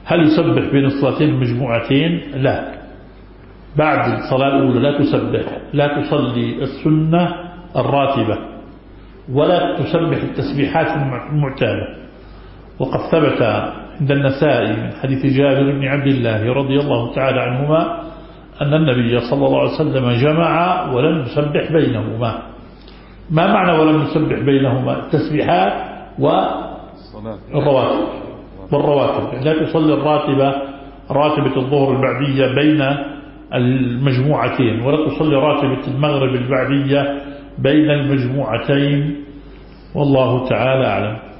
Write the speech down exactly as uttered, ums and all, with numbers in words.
هل يسبح بين الصلاتين المجموعتين؟ لا، بعد الصلاة الأولى لا تسبح، لا تصلي السنة الراتبة ولا تسبح التسبيحات المعتادة. وقد ثبت عند النسائي من حديث جابر بن عبد الله رضي الله تعالى عنهما أن النبي صلى الله عليه وسلم جمع ولم يسبح بينهما. ما معنى ولم يسبح بينهما؟ التسبيحات والرواتب والرواتب لا تصلي الراتبة راتبة الظهر البعدية بين المجموعتين، ولا تصلي راتبة المغرب البعدية بين المجموعتين، والله تعالى أعلم.